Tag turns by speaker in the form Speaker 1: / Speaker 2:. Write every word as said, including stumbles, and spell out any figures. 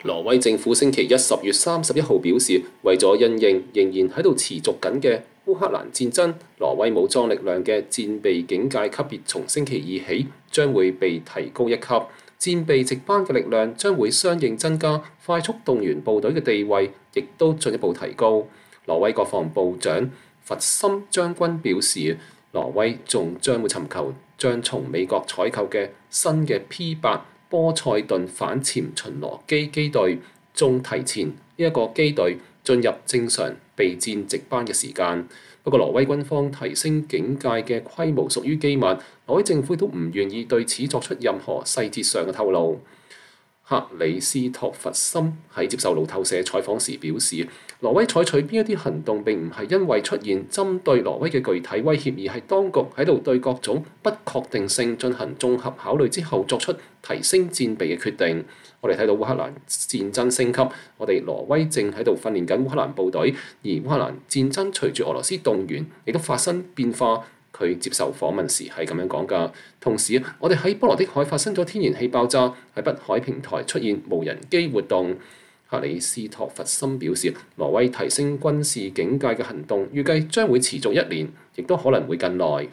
Speaker 1: 挪威政府星期一十月三十一號表示，為咗因應仍然喺度持續緊嘅烏克蘭戰爭，挪威武裝力量嘅戰備警戒級別從星期二起將會被提高一級，戰備值班嘅力量將會相應增加，快速動員部隊嘅地位亦都進一步提高。挪威國防部長弗森將軍表示，挪威仲將會尋求將從美國採購嘅新嘅 P 八波塞頓反潛巡邏機機隊，仲提前呢一個機隊進入正常備戰值班嘅時間。不過，挪威軍方提升警戒嘅規模屬於機密，挪威政府都唔願意對此作出任何細節上嘅透露。克里斯托弗森喺接受路透社採訪時表示，挪威採取邊一啲行動並唔係因為出現針對挪威嘅具體威脅，而係當局喺度對各種不確定性進行綜合考慮之後作出提升戰備嘅決定。我哋睇到烏克蘭戰爭升級，我哋挪威正喺度訓練緊烏克蘭部隊，而烏克蘭戰爭隨住俄羅斯動員亦都發生變化。佢接受訪問時係咁樣講㗎。同時，我哋喺波羅的海發生咗天然氣爆炸，喺北海平台出現無人機活動。克里斯托弗森表示，挪威提升軍事警戒嘅行動預計將會持續一年，亦都可能會更耐。